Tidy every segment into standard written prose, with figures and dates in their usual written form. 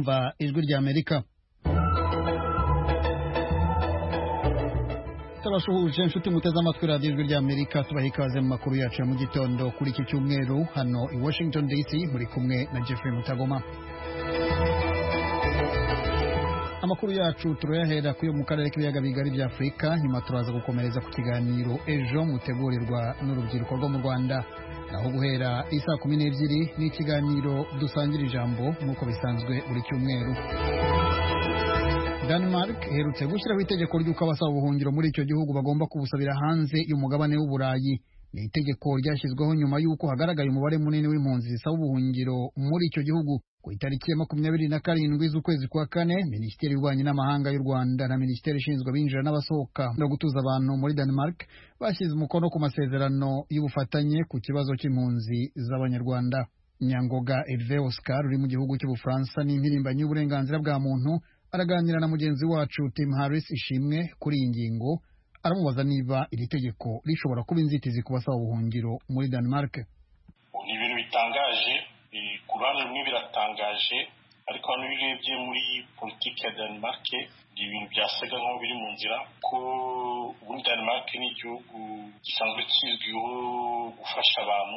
kumva ijwi rya Amerika. Turasuhuje inshuti muteze amatwi radio ijwi rya Amerika, tubaha ikaze mu makuru yacu mu gitondo kuri iki cyumweru hano i Washington DC, muri kumwe na Jeffrey Mutagoma. Amakuru yacu turayahera kuyo mu karere k'ibiyaga bigari bya Afrika, nyuma turaza gukomereza ku kiganiro ejo mutegurirwa n'urubyiruko rwo mu Rwanda. Naho guhera isa 12 ni ikiganiro dusangira ijambo nk'uko bisanzwe buri cyumweru. Denmark iherutse gushyiraho itegeko ry'uko abasaba ubuhungiro muri icyo gihugu bagomba kubusabira hanze y'umugabane w'Uburayi. Ni itegeko ryashyizweho nyuma y'uko hagaragaye umubare munini w'impunzi zisaba ubuhungiro muri icyo gihugu. Ku itariki ya 27 z'ukwezi kwa kane, Minisiteri y'Ububanyi n'Amahanga y'u Rwanda na Minisiteri ishinzwe abinjira n'abasohoka no gutuza abantu muri Denmark bashyize umukono ku masezerano y'ubufatanye ku kibazo cy'impunzi z'Abanyarwanda. Nyangoga Hervé Oscar uri mu gihugu cy'Ubufaransa n'impirimbanyi y'uburenganzira bwa muntu araganira na mugenzi wacu Tim Harris Ishimwe kuri iyi ngingo, aramubaza niba iri tegeko rishobora kuba inzitizi ku basaba ubuhungiro muri Denmark. Ni ibintu bitangaje, ku ruhande rumwe biratangaje, ariko hano birebye muri politiki ya Denmark ni ibintu byasaga nk'aho biri mu nzira, ko ubundi Denmark ni igihugu gisanzwe kizwiho gufasha abantu,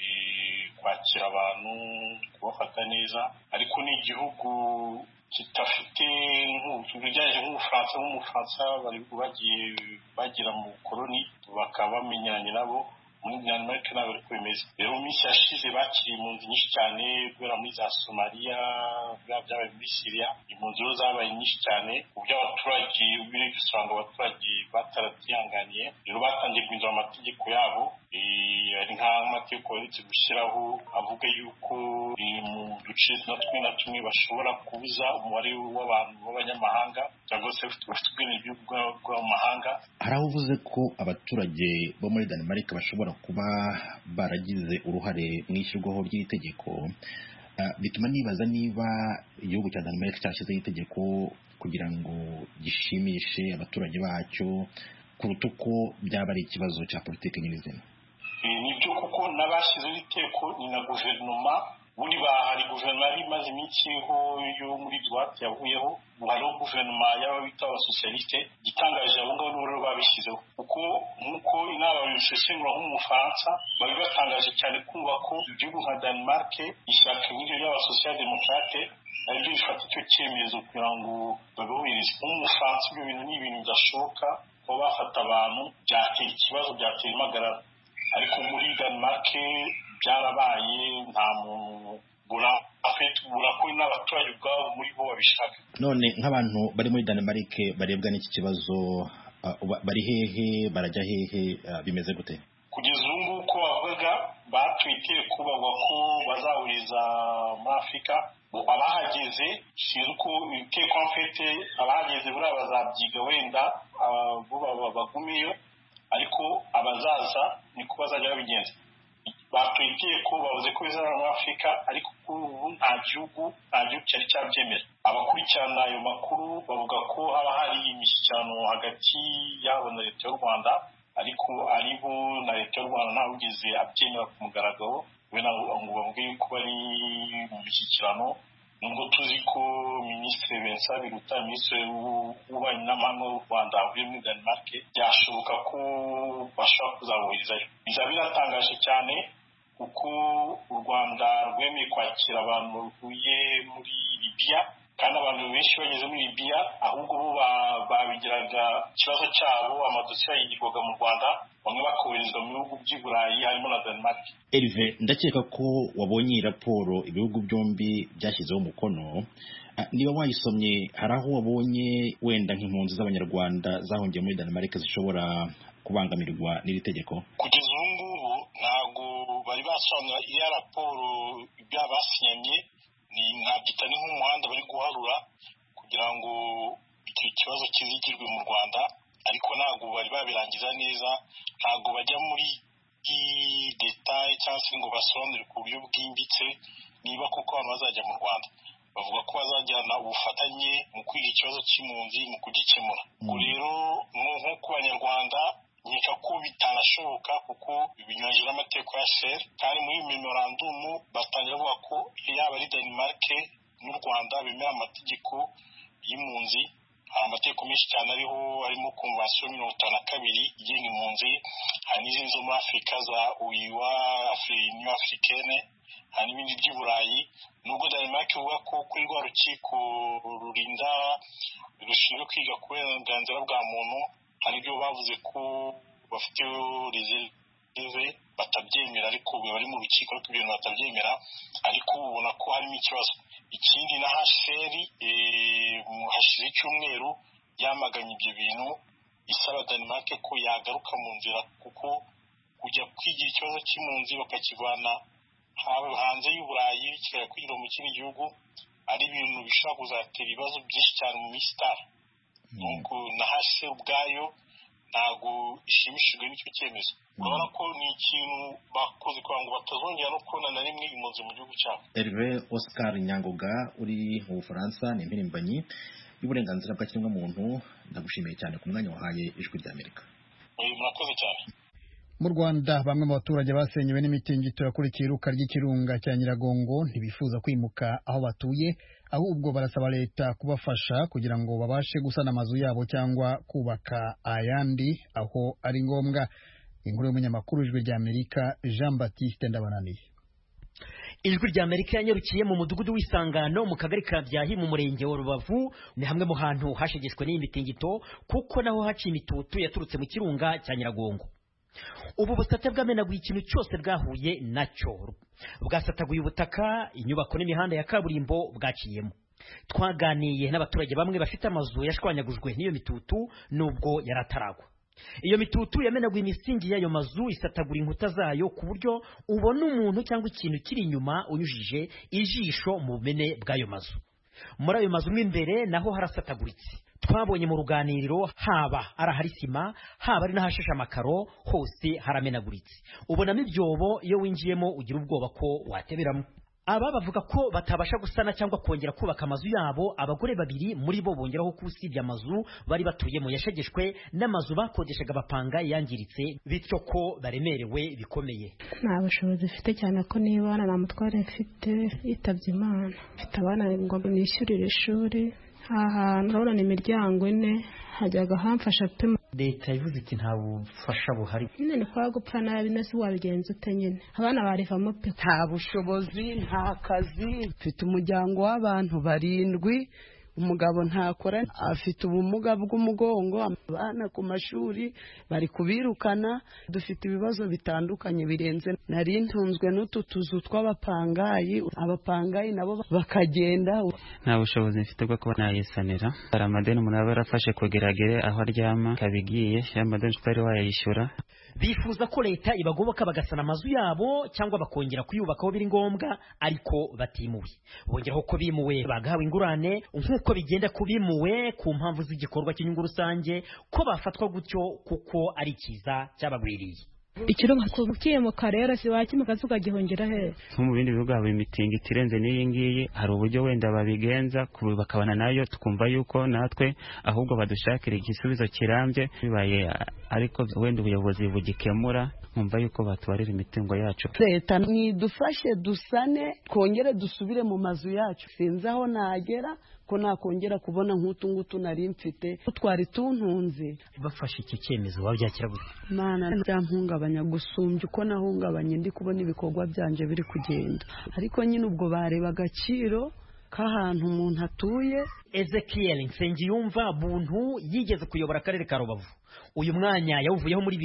kwakira abantu, kubafata neza, ariko ni igihugu kitafite nk'ubujyaje nk'umufaransa bari bagiye bagira mu koloni bakaba bamenyanye nabo. Muri Denmark nabo ariko bimeze. Rero mu minsi yashize bakiriye impunzi nyinshi cyane kubera muri za Somalia, byabaye muri Syria, impunzi zo zabaye nyinshi cyane, uburyo abaturage biri gusanga abaturage batarabyihanganiye. Rero batangiye guhindura amategeko yabo, ari nk'amategeko yaretse gushyiraho avuga yuko mu duce na tumwe bashobora kubuza umubare w'abantu b'abanyamahanga cyangwa se bafite ubwenegihugu bw'amahanga. Hari aho uvuze ko abaturage bo muri Denmark bashobora kuba baragize uruhare mu ishyirwaho ry'itegeko, bituma nibaza niba igihugu cya Denmark cyashyizeho itegeko kugira ngo gishimishe abaturage bacyo kuruta uko byaba ari ikibazo cya politiki nyirizina. Nibyo kuko n'abashyizeho itegeko ni na guverinoma, ubundi hari guverinoma imaze iminsi yo muri droite yavuyeho, hariho guverinoma y'ababita abasosiyaliste. Igitangaje abo ngabo n'uburyo babishyizeho, kuko nk'uko inama babisesengura nk'umufaransa bari batangaje cyane kumva ko igihugu nka Denmark ishyaka nk'iryo ry'abasosiyaldemokrate aribyo bifata icyo cyemezo kugira ngo babihurize. Nk'umufaransa ibyo bintu ni ibintu bidashoboka kuba bafata abantu, byatera ikibazo, byatera impagarara. Ariko muri Denmark byarabaye, nta muntu burakora n'abaturage ubwabo muri bo babishaka. None nk'abantu bari muri Denmark barebwa n'iki kibazo, bari hehe, barajya hehe, bimeze gute? Kugeza ubu ngubu ko bavuga batwite kubavuga ko bazahuriza muri Afurika, abahageze sinzi uko iteko mfite, abahageze buriya bazabyiga wenda bo bagumiyo, ariko abazaza niko bazajya babigenza. Batwitiye ko bavuze ko bizaba muri Afurika, ariko ubu nta gihugu cyari cyabyemera. Abakurikirana ayo makuru bavuga ko haba hari imishyikirano hagati yabo na leta y'u Rwanda, ariko aribo na leta y'u Rwanda ntawe ugeze abyemera ku mugaragaro, wenda ngo bavuge ko bari mu mishyikirano. Nubwo tuzi ko Minisitiri Vincent Biruta, Minisitiri w'Ububanyi n'Amahanga w'u Rwanda avuye muri Denmark, byashoboka ko bashobora kuzaboherezayo. Bizaba biratangaje cyane kuko u Rwanda rwemeye kwakira abantu bavuye muri Libya, kandi abantu benshi bageze muri Libya ahubwo bo babigiraga ikibazo cyabo, amadosiye yigirwaga mu Rwanda, bamwe bakoherezwa mu bihugu by'i Burayi harimo na Denmark. Hervé, ndakeka ko wabonye iyi raporo ibihugu byombi byashyizeho umukono. Niba wayisomye, hari aho wabonye wenda nk'impunzi z'Abanyarwanda zahungiye muri Denmark zishobora kubangamirwa n'iri tegeko? Kugeza ubu ngubu ntabwo bari basobanura iya raporo ibyo basinyanye, ntabyita ni nk'umuhanda bari guharura kugira ngo icyo kibazo kizigirwe mu Rwanda, ariko ntabwo bari babirangiza neza, ntabwo bajya muri detail cyangwa se ngo basobanure ku buryo bwimbitse niba koko abantu bazajya mu Rwanda. Bavuga ko bazajyana ubufatanye mu kwiga ikibazo cy'impunzi mu kugikemura. Rero nko ku Banyarwanda nkeka ko bitanashoboka kuko binyuranyije n'amategeko ya CER, kandi muri memorandumu batangira bavuga ko yaba ari Denmark n'u Rwanda bemera amategeko y'impunzi. Hari amategeko menshi cyane ariho harimo konvention 52 igenga impunzi, hari n'izindi zo muri Afurika za UIWA, Union Africaine, hari n'ibindi by'Iburayi. Nubwo Denmark ivuga ko kuri rwa rukiko rurinda rushinzwe kwiga ku burenganzira bwa muntu hari ibyo bavuze ko bafite reserve batabyemera, ariko bari mu rukiko ariko ibintu batabyemera, ariko ubona ko harimo ikibazo. Ikindi na HCR hashize icyumweru yamaganye ibyo bintu, isaba Denmark ko yagaruka mu nzira, kuko kujya kwigira ikibazo cy'impunzi bakakivana hanze y'Uburayi kikajya kwigira mu kindi gihugu ari ibintu bishobora kuzatera ibibazo byinshi cyane mu minsi itaha. Nuko na HCR ubwayo ntabwo ishimishijwe n'icyo cyemezo. Urabona ko ni ikintu bakoze kugira ngo batazongera no kubona na rimwe impunzi mu gihugu cyabo. Hervé Oscar Nyangoga uri mu Bufaransa, ni impirimbanyi y'uburenganzira bwa kiremwamuntu, ndagushimiye cyane ku mwanya wahaye Ijwi ry'Amerika. Murakoze cyane. Mu Rwanda bamwe mu baturage basenyewe n'imitingito yakurikiye iruka ry'ikirunga cya Nyiragongo ntibifuza kwimuka aho batuye, ahubwo barasaba leta kubafasha kugira ngo babashe gusana amazu yabo cyangwa kubaka ayandi aho ari ngombwa. Inkuru y'umunyamakuru Ijwi ry'Amerika Jean Baptiste Ndabananiye. Ijwi ry'Amerika yanyarukiye mu mudugudu w'Isangano mu kagari ka Byahi mu murenge wa Rubavu, ni hamwe mu hantu hashegeshwe n'iyi mitingito kuko naho haciye imitutu yaturutse mu kirunga cya Nyiragongo. Ubu busate bwamenaguye ikintu cyose bwahuye nacyo, bwasataguye ubutaka, inyubako n'imihanda ya kaburimbo bwaciyemo. Twaganiye n'abaturage bamwe bafite amazu yashwanyagujwe n'iyo mitutu nubwo yarataragwa. Iyo mitutu yamenaguye imisingi y'ayo mazu, isatagura inkuta zayo ku buryo ubona umuntu cyangwa ikintu kiri inyuma unyujije ijisho mu bumene bw'ayo mazu. Muri ayo mazu imbere naho harasataguritse. Twabonye mu ruganiriro haba arahari sima, haba ari n'ahashashe amakaro, hose haramenaguritse. Ubonamo ibyobo, iyo winjiyemo ugira ubwoba ko wateberamo. Aba bavuga ko batabasha gusana cyangwa kongera kubaka amazu yabo. Abagore babiri muri bo bongeraho ko usibye amazu bari batuyemo yashegeshwe n'amazu bakodeshaga bapanga yangiritse, bityo ko baremerewe bikomeye. Nta bushobozi mfite cyane ko niba nta mutware mfite yitabye Imana, mfite abana ngo nishyurire ishuri. Aha ndabona imiryango ine hajyaga hamfasha pe. Leta ivuze iti nta bufasha buhari. Nyine ni kwa gupfa nabi nasi wabigenza ute nyine. Abana barivamo pe. Nta bushobozi, nta kazi, mfite umuryango w'abantu 7, umugabo ntakora, afite ubumuga bw'umugongo, abana ku mashuri bari kubirukana, dufite ibibazo bitandukanye birenze. Nari ntunzwe n'utu tuzu tw'abapangayi, abapangayi nabo bakagenda. Nta bushobozi mfite bwo kuba nayisanira. Hari amadeni umuntu aba yarafashe kugeragere aho aryama kabigiye, y'amadeni tutari wayishyura. Bifuza ko leta ibagoboka bagasana amazu yabo cyangwa bakongera kuyubakaho biri ngombwa, ariko batimuwe. Bongeraho ko bimuwe bagahawe ingurane nk'uko bigenda kubimuwe ku mpamvu z'igikorwa cy'inyungu rusange, ko bafatwa gutyo kuko ari kiza cyabagwiriye. Ikirunga kukimuka rero si wakimuka zugagihongera he. Nko mu bindi bihugu haba imitingito irenze n'iyi ngiyi, hari uburyo wenda babigenza bakabana nayo, tukumva yuko natwe ahubwo badushakira igisubizo kirambye bibaye, ariko wenda ubuyobozi bugikemura, nkumva yuko batubarira imitungo yacu. Leta nidufashe dusane, kongere dusubire mu mazu yacu. Sinzi aho nagera ko nakongera kubona nk'utu ngutu nari mfite twari tuntunze. Bafashe iki cyemezo wabyakira gute? Mana byampungabanya gusumbya uko nahungabanye ndi kubona ibikorwa byanje biri kugenda, ariko nyine ubwo bareba agaciro k'ahantu umuntu atuye. Ezekiel Nsengiyumva Buntu yigeze kuyobora akarere ka Rubavu. Uyu mwanya yawuvuyeho muri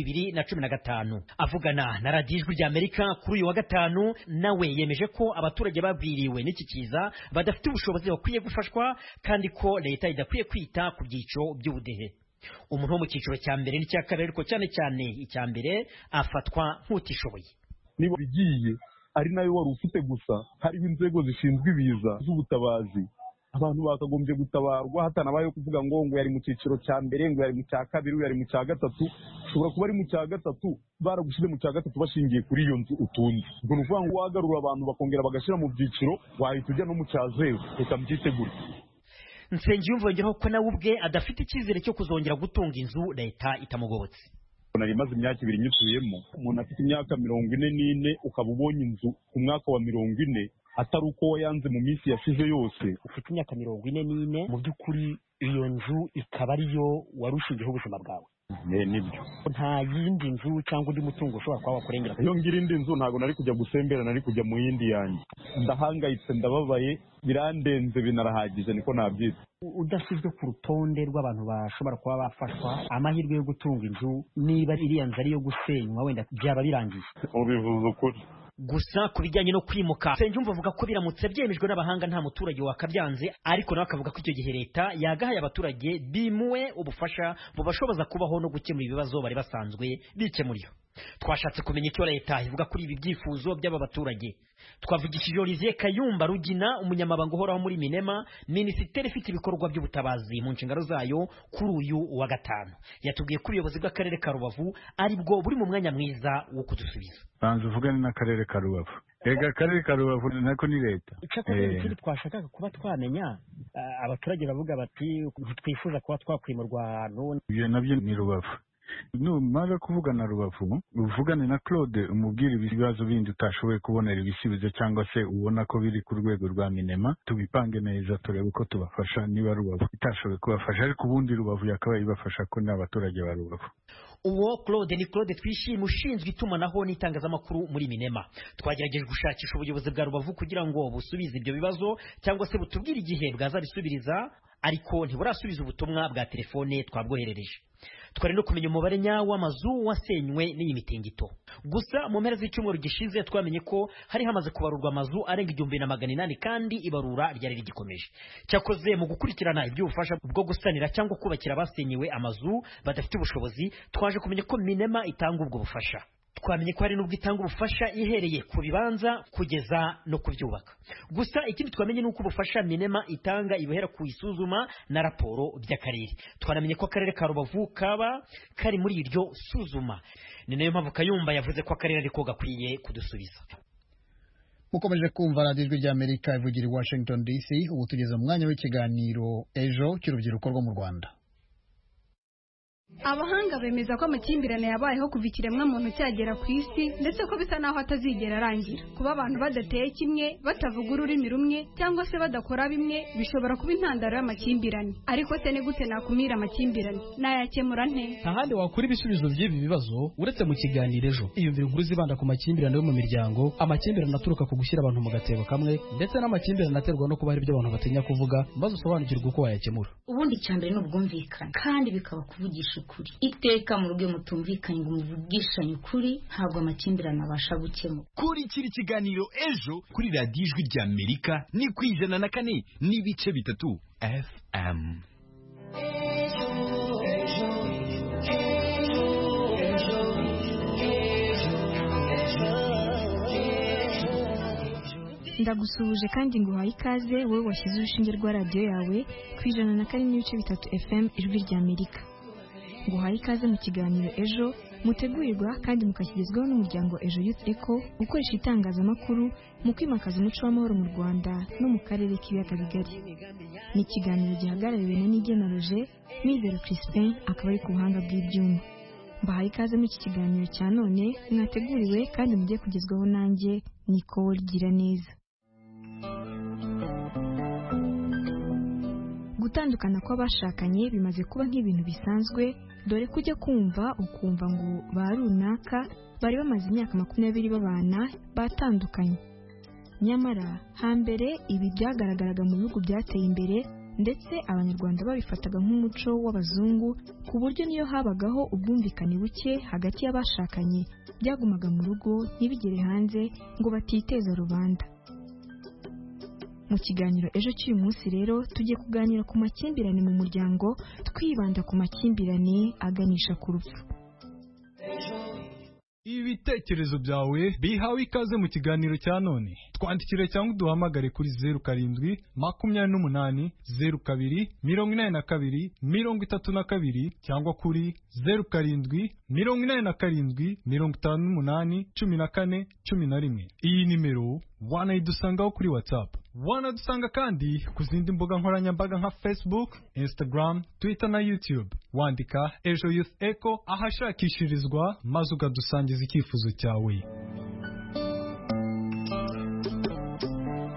2015. Avugana na Radio Ijwi ry'Amerika kuri uyu wa gatanu, nawe yemeje ko abaturage babwiriwe n'iki kiza badafite ubushobozi bakwiye gufashwa, kandi ko leta idakwiye kwita ku byiciro by'ubudehe. Umuntu wo mu cyiciro cya mbere n'icya kabiri, ariko cyane cyane icya mbere, afatwa nk'utishoboye. Niba bigiye ari nayo wari ufite gusa, hariho inzego zishinzwe ibiza z'ubutabazi, abantu bakagombye gutabarwa hatanabaye kuvuga ngo yari mu cyiciro cya mbere, ngo yari mu cya kabiri, yari mu cya gatatu. Ushobora kuba ari mu cya gatatu, baragushize mu cya gatatu bashingiye kuri iyo nzu utundi. Ubwo ni ukuvuga ngo wagarura abantu bakongera bagashyira mu byiciro, wahita ujya no mu cya zeru. Reka mbyitegure. Nsengiyumva yongeraho ko nawe ubwe adafite icyizere cyo kuzongera gutunga inzu leta itamugobotse. Nari maze imyaka 2 nyituyemo. Umuntu afite imyaka 44 ukaba ubonye inzu ku mwaka wa 40, atari uko yanze mu minsi yashize yose. Ufite imyaka 44 mu by'ukuri iyo nzu ikaba ariyo warushijeho ubuzima bwawe. Nibyo. Nta yindi nzu cyangwa undi mutungo ushobora kuba wakurengera. Iyo ngira indi nzu ntago nari kujya gusembera, nari kujya mu yindi yanjye. Ndahangayitse, ndababaye, birandenze, binarahagije, niko nabyita. Udashyizwe ku rutonde rw'abantu bashobora kuba bafashwa amahirwe yo gutunga inzu, niba iriya nzu ari yo gusenywa wenda byaba birangiye. Ubivuze ukuri. Gusa ku bijyanye no kwimuka, Nsengiyumva avuga ko biramutse byemejwe n'abahanga nta muturage wakabyanze, ariko nawe akavuga ko icyo gihe leta yagahaye abaturage bimuwe ubufasha bubashoboza kubaho no gukemura ibibazo bari basanzwe bikemurira. Twashatse kumenya icyo leta ivuga kuri ibi byifuzo by'aba baturage. Twavugishije Olivier Kayumba Rugina, umunyamabanga uhoraho muri Minema, minisiteri ifite ibikorwa by'ubutabazi mu nshingano zayo, kuri uyu wa gatanu. Yatubwiye ko ubuyobozi bw'akarere ka Rubavu ari bwo buri mu mwanya mwiza wo kudusubiza. Banza uvugane n'akarere ka Rubavu. Ega akarere ka Rubavu nako ni leta. Ikindi twashakaga kuba twamenya, abaturage bavuga bati ntitwifuza kuba twakwimurwa ahantu. Ibyo nabyo ni Rubavu. Numara kuvugana Rubavu, uvugane na Claude umubwire ibibazo bindi utashoboye kubonera ibisubizo cyangwa se ubona ko biri ku rwego rwa Minema, tubipange neza turebe uko tubafasha niba Rubavu itashoboye kubafasha, ariko ubundi Rubavu yakabaye ibafasha ko n'abaturage ba Rubavu. Uwo Claude ni Claude Twishime, ushinzwe itumanaho n'itangazamakuru muri Minema. Twagerageje gushakisha ubuyobozi bwa Rubavu kugira ngo busubize ibyo bibazo cyangwa se butubwire igihe bwazabisubiriza, ariko ntiburasubiza ubutumwa bwa telefone twabwoherereje. Twari no kumenya umubare nyawo w'amazu wasenywe n'iyi mitingito. Gusa mu mpera z'icyumweru gishize twamenye ko hari hamaze kubarurwa amazu arenga 1800 kandi ibarura ryari rigikomeje. Cyakoze mu gukurikirana iby'ubufasha bwo gusanira cyangwa kubakira abasenyewe amazu badafite ubushobozi, twaje kumenya ko Minema itanga ubwo bufasha. Twamenye ko hari n'ubwo itanga ubufasha ihereye ku bibanza kugeza no kubyubaka. Gusa ikindi twamenye nuko ubufasha Minema itanga ibihera ku isuzuma na raporo by'akarere. Twaramenye ko akarere ka Rubavu kaba kari muri iryo suzuma. Ni nayo mpamvu Kayumba yavuze ko akarere ariko gakwiye kudusubiza. Mukomeje kumva Radio Ijwi ry'Amerika ivugira i Washington DC. Ubu tugeze mu mwanya w'ikiganiro ejo cy'urubyiruko rwo mu Rwanda. Abahanga bemeza ko amakimbirane yabayeho kuva ikiremwamuntu cyagera ku isi, ndetse ko bisa naho atazigera arangira. Kuba abantu badateye kimwe, batavuga ururimi rumwe, cyangwa se badakora bimwe bishobora kuba intandaro y'amakimbirane. Ariko se ni gute nakumira amakimbirane? Nayakemura nte? Nta handi wakura ibisubizo by'ibi bibazo uretse mu kiganiro ejo. Iyumvira inkuru zibanda ku makimbirane yo mu miryango, amakimbirane aturuka ku gushyira abantu mu gatebo kamwe, ndetse n'amakimbirane aterwa no kuba hari ibyo abantu batinya kuvuga, maze usobanukirwe uko wayakemura. Ubundi cyambere no ubwumvikane, kandi bikaba kuvugisha ukuri. Iteka mu rugo mutumvikanye ngo muvugishanye ukuri, ntabwo amakimbirane abasha gukemura. Kuri kiri kiganiro ejo kuri Radio Ijwi ry'Amerika ni ku 104 n'ibice 3 FM. Ndagusuhuje kandi nguhaye ikaze wowe washyize urushinge rwa radio yawe ku 104 n'ibice 3 FM Ijwi ry'Amerika. Nguhaye ikaze mu kiganiro ejo mutegurirwa kandi mukashyizweho n'umuryango Ejo Youth Eco ukoresha itangazamakuru mu kwimakaza umuco w'amahoro mu Rwanda no mu karere k'ibiyaga bigari. Ni ikiganiro gihagarariwe na Nigena Roger, Mizero Crispin akaba ari ku buhanga bw'ibyuma. Mbahaye ikaze mu iki kiganiro cya none mwateguriwe kandi mugiye kugezwaho nanjye Nicole Giraneza. Gutandukana kw'abashakanye bimaze kuba nk'ibintu bisanzwe, dore kujya kumva ukumva ngo ba runaka bari bamaze imyaka 20 babana batandukanye. Nyamara hambere ibi byagaragaraga mu bihugu byateye imbere, ndetse abanyarwanda babifataga nk'umuco w'abazungu, ku buryo niyo habagaho ubwumvikane buke hagati y'abashakanye byagumaga mu rugo ntibigere hanze ngo batiteza rubanda. Mu kiganiro ejo cy'uyu munsi rero tugiye kuganira ku makimbirane mu muryango, twibanda ku makimbirane aganisha ku rupfu. Ibitekerezo byawe bihawe ikaze mu kiganiro cya none. Twandikire cyangwa uduhamagare kuri 07 28 02 42 32 cyangwa kuri 07 87 58 14 11. Iyi nimero wanayidusangaho kuri WhatsApp. Wanadusanga kandi ku zindi mbuga nkoranyambaga nka Facebook, Instagram, Twitter na YouTube. Wandika Ejo Youth Eco ahashakishirizwa maze ukadusangiza icyifuzo cyawe.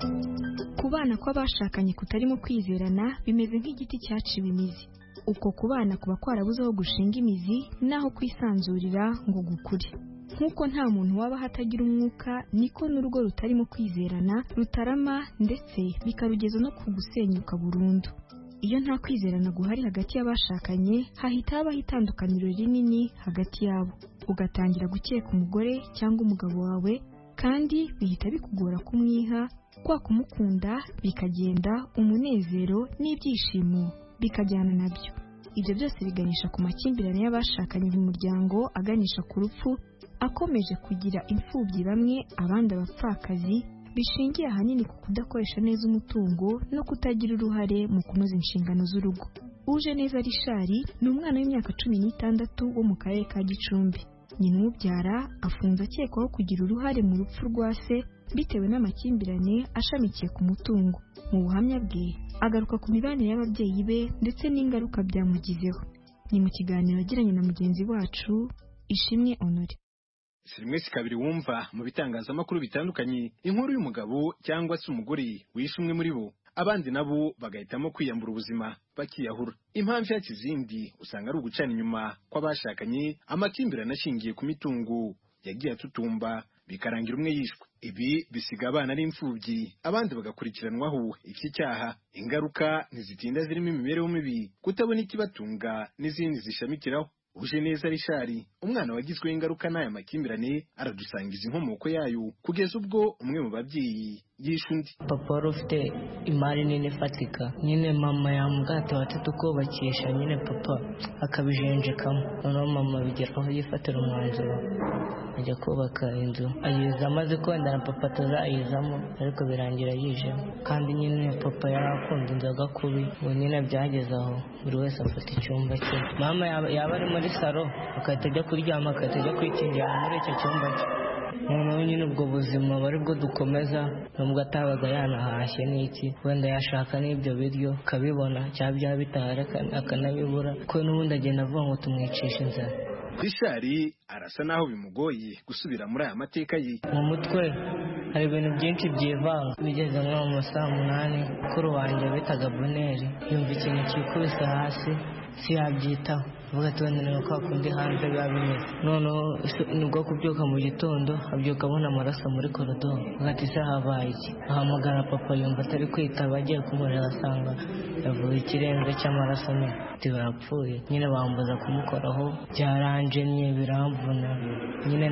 Kubana kw'abashakanye kutarimo kwizerana bimeze nk'igiti cyaciwe imizi. Uko kubana kuba kwarabuze aho gushinga imizi naho kwisanzurira ngo gukure. Nk'uko nta muntu waba hatagira umwuka, niko n'urugo rutarimo kwizerana rutarama ndetse bikarugeza no ku gusenyuka burundu. Iyo nta kwizerana guhari hagati y'abashakanye, hahita habaho itandukaniro rinini hagati yabo. Ugatangira gukeka umugore cyangwa umugabo wawe, kandi bihita bikugora kumwiha, kwa kumukunda bikagenda, umunezero n'ibyishimo bikajyana nabyo. Ibyo byose biganisha ku makimbirane y'abashakanye mu muryango, aganisha ku rupfu, akomeje kugira imfubyi bamwe, abandi abapfakazi, bishingiye ahanini ku kudakoresha neza umutungo no kutagira uruhare mu kunoza inshingano z'urugo. Ujeneza Richard ni umwana w'imyaka 16 wo mu karere ka Gicumbi. Nyina umubyara afunze akekwaho kugira uruhare mu rupfu rwa se bitewe n'amakimbirane ashamikiye ku mutungo. Mu buhamya bwe agaruka ku mibanire y'ababyeyi be ndetse n'ingaruka byamugizeho. Ni mu kiganiro yagiranye na mugenzi wacu Ishimwe Honore. Rimwe kabiri wumva mu bitangazamakuru bitandukanye inkuru y'umugabo cyangwa se umugore wishe umwe muri bo, abandi nabo bagahitamo kwiyambura ubuzima bakiyahura. Impamvu y'ikizindi usanga ari ugucana inyuma kw'abashakanye, amakimbirane ashingiye ku mitungo yagiye atutumba bikarangira umwe yishwe. Ibi bisiga abana ari imfubyi, abandi bagakurikiranwaho iki cyaha. Ingaruka ntizitinda zirimo imibereho mibi, kutabona ikibatunga n'izindi zishamikiraho. Ujeneza Richard, umwana wagizweho ingaruka n'aya makimbirane, aradusangiza inkomoko yayo kugeza ubwo umwe mu babyeyi yishe undi. Papa wari ufite imari nini ifatika, nyine mama yamubwate watatu kubakisha, nyine papa akabijenjekamo. Noneho mama bigeraho yifatira umwanzuro ajya kubaka inzu, ayiza amaze kwenda na papa atazayizamo, ariko birangira yijemo. Kandi nyine papa yari akunda inzoga kubi, ubu nyine byageze aho buri wese afata icyumba cye. Mama yaba ari muri salo akahita ajya kuryama, akahita ajya kwikingira muri icyo cyumba cye. Noneho nyine ubwo buzima bari bwo dukomeza, nubwo atabaga yanahashye n'iki, wenda yashaka n'ibyo biryo akabibona, cyangwa byaba bitahari akanabibura, kuko n'ubundi agenda avuga ngo tumwicishe inzara. Richard arasa naho bimugoye gusubira muri aya mateka ye. Mu mutwe hari ibintu byinshi byivanga. Bigeze nko mu saa 8, mukuru wanjye bitaga Buneri yumva ikintu kikubise hasi, siyabyitaho, vuga tubonera ko akundi hanze biba bimeze. Noneho nubwo kubyuka mu gitondo abyuka abona amaraso muri koridoro, agati se habaye iki? Ahamagara papa yumva atari kwitaba, agiye kumureba asanga yavuye ikirenze cy'amaraso barapfuye. Nyine bambuza kumukoraho, byaranjemye biramvuna, nyine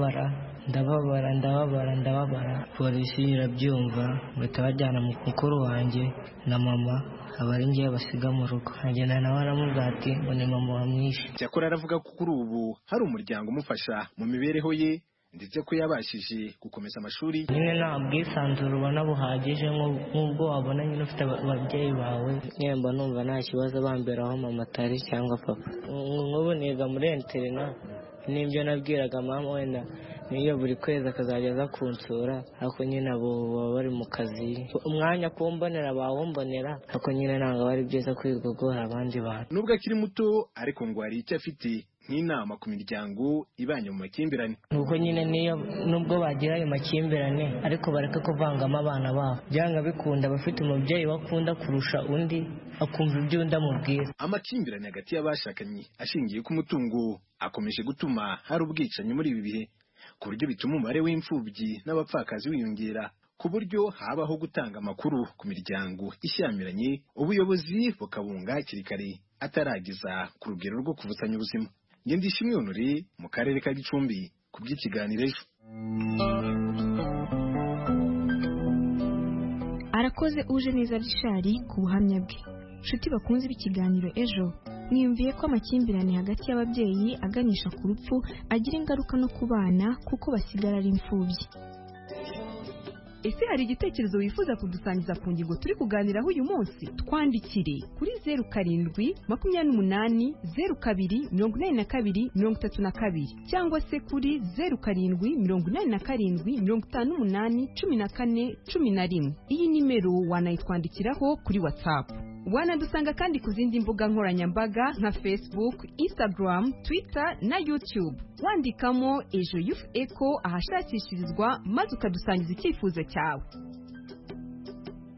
ndababara. Polisi irabyumva, bahita bajyana mukuru wanjye na mama, aba ari ngiye basiga mu rugo. Agenda nawe aramubwira ati ngo ni mama wamwishe. Cyakora aravuga ko kuri ubu hari umuryango umufasha mu mibereho ye, ndetse ko yabashije gukomeza amashuri. Nyine nta bwisanzure ubona buhagije nk'ubwo wabona nyine ufite ababyeyi bawe. Nyine mba numva nta kibazo bamberaho mama atari cyangwa papa. Nk'ubu niga muri interina, n'ibyo nabwiraga mama wenda niyo buri kwezi akazajya aza kunsura, ariko nyine abo baba bari mu kazi, umwanya kumbonera bawumbonera, ariko nyine ntabwo ari byiza kwirirwa guhora abandi bantu. Nubwo akiri muto ariko ngo hari icyo afite nk'inama ku miryango ibanye mu makimbirane. Nuko nyine niyo nubwo bagira ayo makimbirane, ariko bareke kuvangamo abana babo. Byanga bikunda bafite umubyeyi wakunda kurusha undi, akumva ibyo undi amubwira. Amakimbirane hagati y'abashakanye ashingiye ku mutungo akomeje gutuma hari ubwicanyi muri ibi bihe, ku buryo bituma umubare w'imfubyi n'abapfakazi wiyongera, ku buryo habaho gutanga amakuru ku miryango ishyamiranye, ubuyobozi bukabunga hakiri kare atarageza ku rugero rwo kuvutsanya ubuzima. Ndishimwe Honore mu karere ka Gicumbi ku by'ikiganiro ejo. Arakoze Ujeneza Richard ku buhamya bwe. Nshuti bakunze b'ikiganiro ejo, mwiyumviye ko amakimbirane hagati y'ababyeyi aganisha ku rupfu agira ingaruka no ku bana kuko basigara ari imfubyi. Ese hari igitekerezo wifuza kudusangiza ku ngingo turi kuganiraho uyu munsi? Twandikire kuri 0788024232 cyangwa se kuri 0787581411. Iyi nimero wanayitwandikiraho kuri WhatsApp. Wanadusanga kandi ku zindi mbuga nkoranyambaga nka Facebook, Instagram, Twitter na YouTube. Wandikamo Ejo Youth Echo ahashakishirizwa maze ukadusangiza icyifuzo cyawe.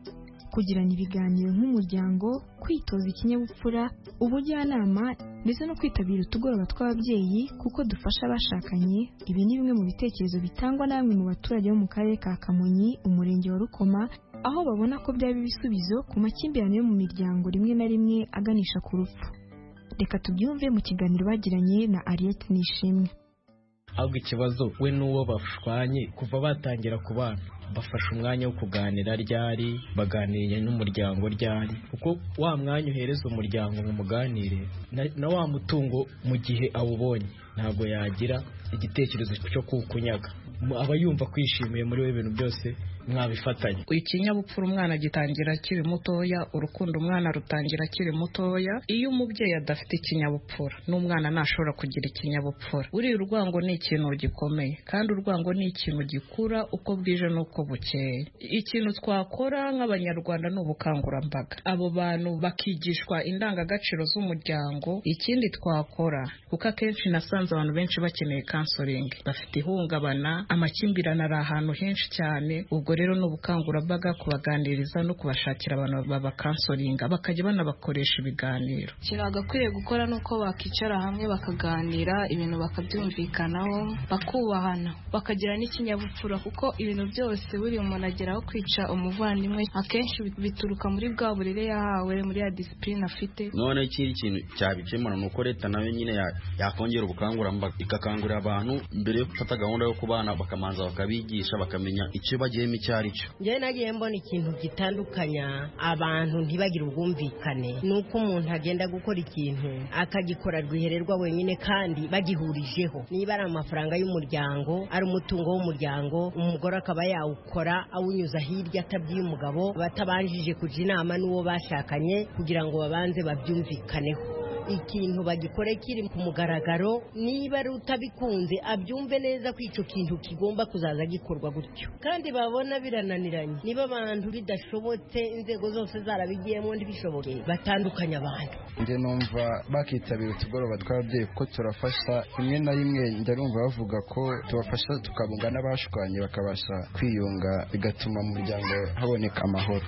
kugirana ibiganiro nk'umuryango, kwitoza ikinyabupfura, ubujyanama ndetse no kwitabira utugoroba tw'ababyeyi kuko dufasha abashakanye. Ibi ni bimwe mu bitekerezo bitangwa na bamwe mu baturage bo mu karere ka Kamonyi, umurenge wa Rukoma, aho babona ko byaba ibisubizo ku makimbirane yo mu miryango rimwe na rimwe aganisha ku rupfu. Reka tubyumve mu kiganiro bagiranye na Ariette Nishimwe. ahubwo ikibazo we n'uwo bashwanye kuva batangira kubana bafashe umwanya wo kuganira ryari, baganiriye n'umuryango ryari, kuko wa mwanya uhereza umuryango ngo muganire na wa mutungo mu gihe awubonye ntabwo yagira igitekerezo cyo kukunyaga, aba yumva kwishimiye muri we ibintu byose mwabifatanye. Ikinyabupfura umwana gitangira akiri mutoya, urukundo umwana rutangira akiri mutoya. Iyo umubyeyi adafite ikinyabupfura n'umwana ntashobora kugira ikinyabupfura. Uriya urwango ni ikintu gikomeye, kandi urwango ni ikintu gikura uko bwije n'uko bukeye. Ikintu twakora nk'abanyarwanda ni ubukangurambaga, abo bantu bakigishwa indangagaciro z'umuryango. Ikindi twakora, kuko akenshi nasanze abantu benshi bakeneye counseling, bafite ihungabana, amakimbirane ari ahantu henshi cyane. Ubwo rero ni ubukangurambaga, kubaganiriza no kubashakira abantu babakansoringa, bakajya banabakoresha ibiganiro. Ikintu bagakwiye gukora ni uko bakicara hamwe bakaganira ibintu bakabyumvikanaho, bakubahana, bakagira n'ikinyabupfura, kuko ibintu byose buri umuntu ageraho kwica umuvandimwe akenshi bituruka muri bwa burere yahawe, muri ya discipline afite. None ikindi kintu cyabikemura ni uko leta nayo nyine yakongera ubukangurambaga, ikakangurira abantu mbere yo gufata gahunda yo kubana bakamanza bakabigisha, bakamenya icyo bagiyemo icyo ari cyo. Njye nagiye mbona ikintu gitandukanya abantu ntibagire ubwumvikane, ni uko umuntu agenda gukora ikintu akagikora rwihererwa wenyine kandi bagihurijeho. Niba ari amafaranga y'umuryango, ari umutungo w'umuryango, umugore akaba yawukora awunyuza hirya atabwiye umugabo, batabanjije kuja inama n'uwo bashakanye kugira ngo babanze babyumvikaneho. Ikintu bagikore kiri ku mugaragaro, niba ari utabikunze abyumve neza ko icyo kintu kigomba kuzaza gikorwa gutyo, kandi babona birananiranye, niba abantu bidashobotse inzego zose zarabigiyemo ntibishoboke, batandukanya abantu. Nge numva bakitabira utugoroba tw'ababyeyi kuko turafasha. Rimwe na rimwe njya numva bavuga ko tubafasha tukabunga n'abashwanye bakabasha kwiyunga, bigatuma mu muryango haboneka amahoro.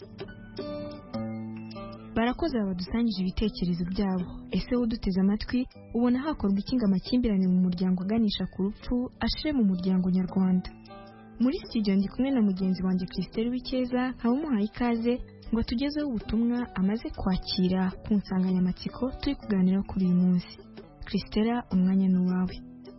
Barakoze badusangije ibitekerezo byabo. Ese uduteze amatwi ubona hakorwa iki ngo amakimbirane mu muryango aganisha ku rupfu ashire mu muryango nyarwanda? Muri studio ndi kumwe na mugenzi wanjye Christelle Wikeza, nkabumuhaye ikaze ngo tugezeho ubutumwa amaze kwakira ku nsanganyamatsiko turi kuganira kuri uyu munsi. Christelle, umwanya ni uwawe.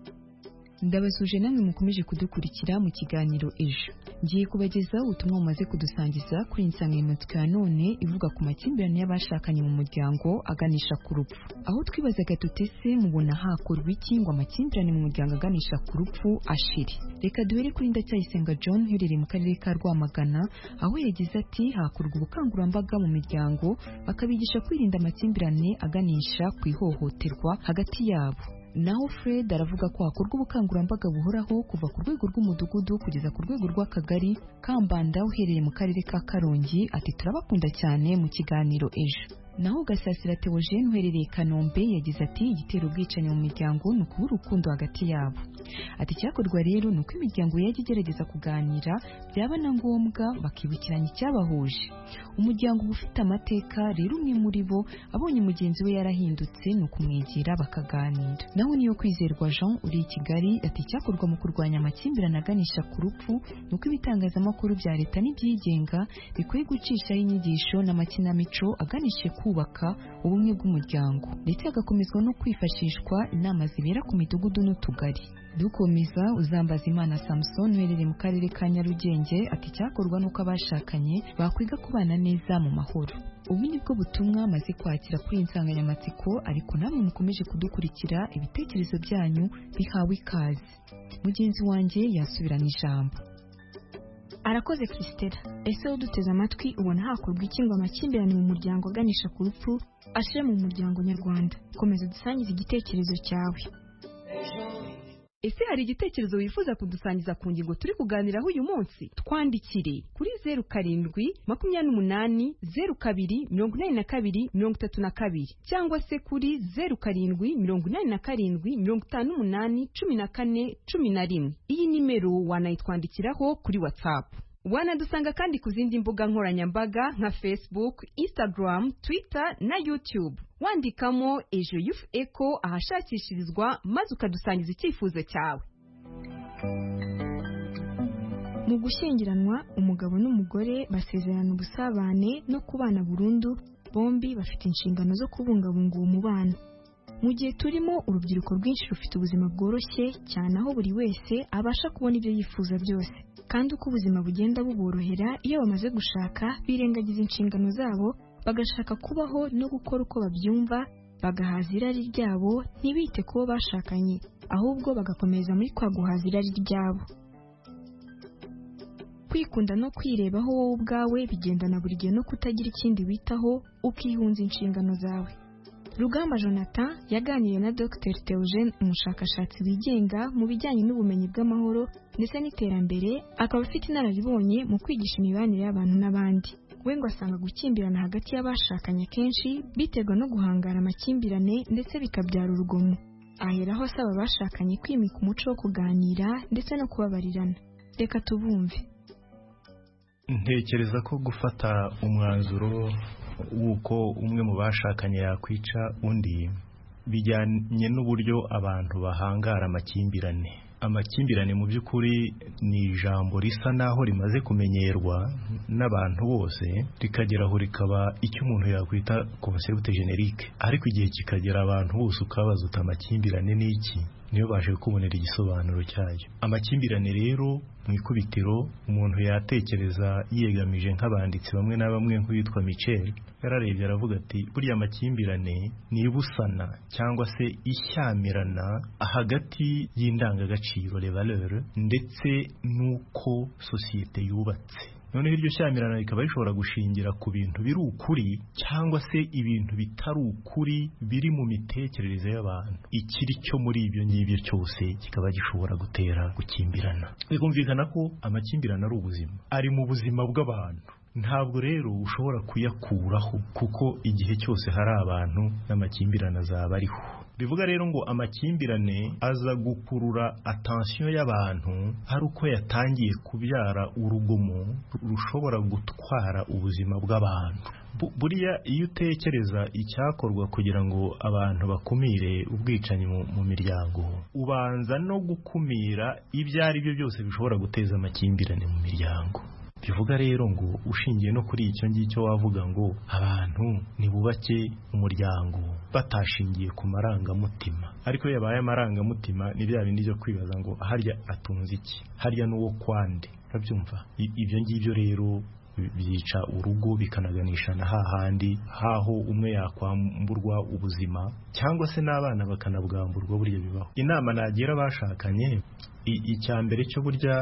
Ndabasuje namwe mukomeje kudukurikira mu kiganiro ejo. Ngiye kubagezaho ubutumwa mumaze kudusangiza kuri insanganyamatsiko ya none ivuga ku makimbirane y'abashakanye mu muryango aganisha ku rupfu. Aho twibazaga tutese mubona hakorwa iki ngo amakimbirane mu muryango aganisha ku rupfu ashire. Reka duhere kuri Ndacyayisenga John uherereye mu karere ka Rwamagana, aho yagize ati hakorwa ubukangurambaga mu miryango bakabigisha kwirinda amakimbirane aganisha ku ihohoterwa hagati yabo. Naho Fred aravuga ko hakorwa ubukangurambaga buhoraho kuva ku rwego rw'umudugudu kugeza ku rwego rw'akagari. Kambanda uherereye mu karere ka Karongi ati turabakunda cyane mu kiganiro ejo. Naho Gasasira Theogene uherereye Kanombe yagize ati igitera ubwicanyi mu miryango ni ukuba urukundo hagati yabo. Ati cyakorwa rero ni uko imiryango yajya igerageza kuganira, byaba na ngombwa bakibukiranya icyabahuje. Umuryango uba ufite amateka rero, umwe muri bo abonye mugenzi we yarahindutse ni ukumwegera bakaganira. Naho niyo Kwizerwa Jean uri i Kigali ati cyakorwa mu kurwanya amakimbirane aganisha ku rupfu ni uko ibitangazamakuru bya leta n'ibyigenga bikwiye gucishaho inyigisho n'amakinamico aganishe kubaka ubumwe bw'umuryango, ndetse hagakomezwa no kwifashishwa inama zibera ku midugudu n'utugari. Dukomeza Uzambazimana Samson uherereye mu karere ka Nyarugenge ati cyakorwa nuko abashakanye bakwiga kubana neza mu mahoro. Ubu ni bwo butumwa maze kwakira kuri insanganyamatsiko, ariko namwe mukomeje kudukurikira ibitekerezo byanyu bihawe ikaze. Mugenzi wanjye yasubirana ijambo. Arakoze Christelle. Ese uduteze amatwi ubona hakorwa iki ngo amakimbirane mu muryango aganisha ku rupfu ashire mu muryango nyarwanda? Komeza dusangize igitekerezo cyawe. Ese hari igitekerezo wifuza kudusangiza ku ngingo turi kuganiraho uyu munsi? Twandikire kuri 0788028232 cyangwa se kuri 0787581411. Iyi nimero wanayitwandikiraho kuri WhatsApp. wanadusanga kandi ku zindi mbuga nkoranyambaga nka Facebook, Instagram, Twitter na YouTube. Wandikamo Ejo Youth Echo ahashakishirizwa maze ukadusangiza icyifuzo cyawe. Mu gushyingiranwa, umugabo n'umugore basezerana ubusabane no kubana burundu, bombi bafite inshingano zo kubungabunga uwo mubano. Mu gihe turimo, urubyiruko rwinshi rufite ubuzima bworoshye cyane, aho buri wese abasha kubona ibyo yifuza byose. Kandi uko ubuzima bugenda buborohera, iyo bamaze gushaka birengagiza inshingano zabo, bagashaka kubaho no gukora uko babyumva, bagahaza irari ryabo, ntibite kubo bashakanye, ahubwo bagakomeza muri kwa guhaza irari ryabo. Kwikunda no kwirebaho wowe ubwawe bigendana buri gihe no kutagira ikindi witaho, ukihunza inshingano zawe. Rugamba Jonathan yaganiriye na Dr Theogene, umushakashatsi wigenga mu bijyanye n'ubumenyi bw'amahoro ndetse n'iterambere, akaba afite inararibonye mu kwigisha imibanire y'abantu n'abandi. We ngo asanga gukimbirana hagati y'abashakanye kenshi biterwa no guhangara amakimbirane ndetse bikabyara urugomo. Aheraho asaba abashakanye kwimika umuco wo kuganira ndetse no kubabarirana. Reka tubumve. Ntekereza ko gufata umwanzuro w'uko umwe mu bashakanye yakwica undi bijyanye n'uburyo abantu bahangara amakimbirane. Amakimbirane mu by'ukuri ni ijambo risa naho rimaze kumenyerwa n'abantu bose, rikageraho rikaba icyo umuntu yakwita concept generique, ariko igihe kikagera abantu bose ukabaza uta amakimbirane ni iki, niyo baje kubonera igisobanuro cyayo. Amakimbirane rero mu ikubitiro umuntu yatekereza yiyegamije nk'abanditsi bamwe na bamwe nk'uwitwa Michel, yararebye aravuga ati burya amakimbirane ni ibusana cyangwa se ishyamirana hagati y'indangagaciro les valeurs ndetse n'uko sosiyete yubatse. Noneho iryo shyamirana rikaba rishobora gushingira ku bintu biri ukuri cyangwa se ibintu bitari ukuri biri mu mitekerereze y'abantu. Ikiri cyo muri ibyo ngibyo cyose kikaba gishobora gutera gukimbirana. Bikumvikana ko amakimbirana ari ubuzima, ari mu buzima bw'abantu. Ntabwo rero ushobora kuyakuraho kuko igihe cyose hari abantu n'amakimbirane azaba ariho. Bivuga rero ngo amakimbirane aza gukurura attention y'abantu hari uko yatangiye kubyara urugomo rushobora gutwara ubuzima bw'abantu. Buriya iyo utekereza icyakorwa kugira ngo abantu bakumire ubwicanyi mu miryango, ubanza no gukumira ibyo ari byo byose bishobora guteza amakimbirane mu miryango. Bivuga rero ngo ushingiye no kuri icyo ngicyo wavuga ngo abantu nibubake umuryango batashingiye ku marangamutima, ariko yabaye amarangamutima ni bya bindi byo kwibaza ngo harya atunze iki, harya n'uwo kwande. Urabyumva? Ibyo ngibyo rero byica urugo bikanaganisha na hahandi haho umwe yakwamburwa ubuzima cyangwa se n'abana bakanabwamburwa. Burya bibaho. Inama nagira bashakanye, icya mbere cyo burya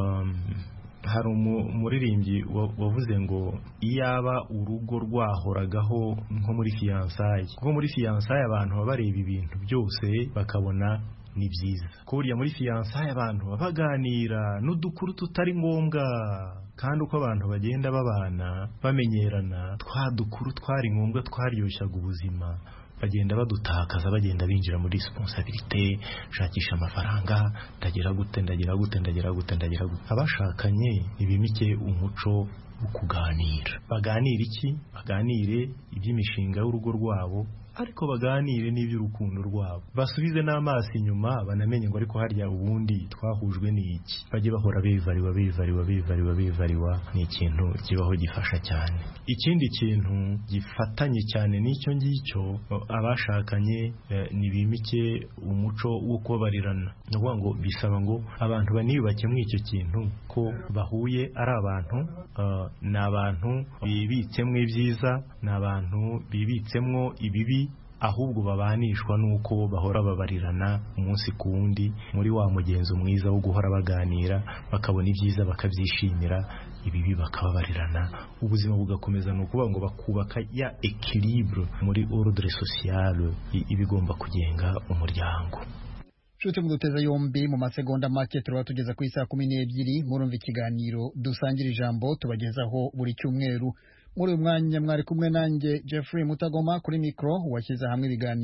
hari umuririmbyi wavuze ngo iyaba urugo rwahoragaho nko muri fiançailles, kuko muri fiançailles abantu baba bareba ibintu byose bakabona ni byiza. Ko burya muri fiançailles abantu baganira n'udukuru tutari ngombwa, kandi uko abantu bagenda babana bamenyerana, twa dukuru twari ngombwa twaryoshyaga ubuzima bagenda badutakaza, bagenda binjira muri responsabilité, shakisha amafaranga, ndagira gute. Abashakanye ibimike umuco wo kuganira. Baganira iki? Baganire iby'imishinga y'urugo rwabo, ariko baganire n'iby'urukundo rwabo. Basubize n'amaso inyuma banamenye ngo ariko harya ubundi twahujwe n'iki. Bajye bahora bivariwa, ni ikintu kibaho gifasha cyane. Ikindi kintu gifatanye cyane n'icyo ngicyo, abashakanye nibimike umuco wo kubabarirana. No kuvuga ngo bisaba ngo abantu baniyubake muri icyo kintu ko bahuye ari abantu, ni abantu bibitsemwe ibyiza, ni abantu bibitsemwo ibibi, ahubwo babanishwa nuko bahora babarirana umunsi ku wundi muri wa mugenzo mwiza wo guhora baganira, bakabona ibyiza bakabyishimira, ibibi bakababarirana, ubuzima bugakomeza. No kuvuga ngo bakubaka ya équilibre muri ordre social ibigomba kugenga umuryango. Nshuti muduteza yombi, mu masegonda make turaba tugeza ku isaha 12 murumva ikiganiro dusangira ijambo tubagezaho buri cyumweru. Muri uyu mwanya mwari kumwe nanjye Jeffrey Mutagoma, kuri mikro washyize hamwe ibiganiro